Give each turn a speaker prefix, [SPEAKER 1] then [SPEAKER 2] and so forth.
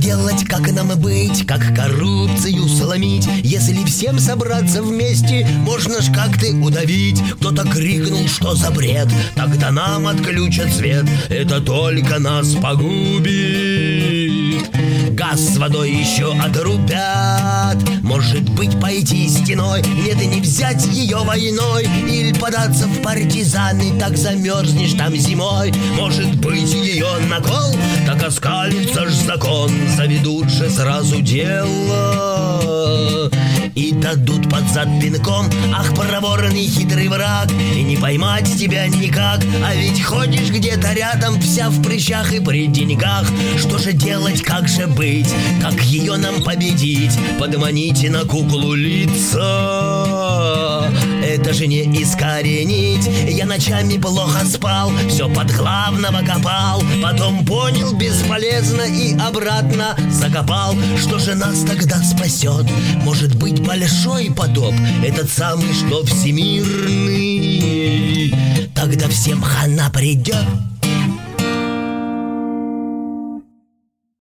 [SPEAKER 1] делать, как нам быть, как коррупцию сломить? Если всем собраться вместе, можно ж как-то удавить. Кто-то крикнул, что за бред, тогда нам отключат свет. Это только нас погубит. Газ с водой еще отрубят. Может быть, пойти стеной, нет, и не взять ее войной. Или податься в партизаны, так замерзнешь там зимой. Может быть, ее на кол, так оскалится ж закон. Заведут же сразу дело и дадут под зад пинком. Ах, проворный хитрый враг, и не поймать тебя никак. А ведь ходишь где-то рядом, вся в прыщах и при деньгах. Что же делать, как же быть, как ее нам победить? Подманите на куклу лица, это же не искоренить. Я ночами плохо спал, все под главного копал. Потом понял, бесполезно, и обратно закопал. Что же нас тогда спасет? Может быть, большой потоп, этот самый, что всемирный. Тогда всем хана придет.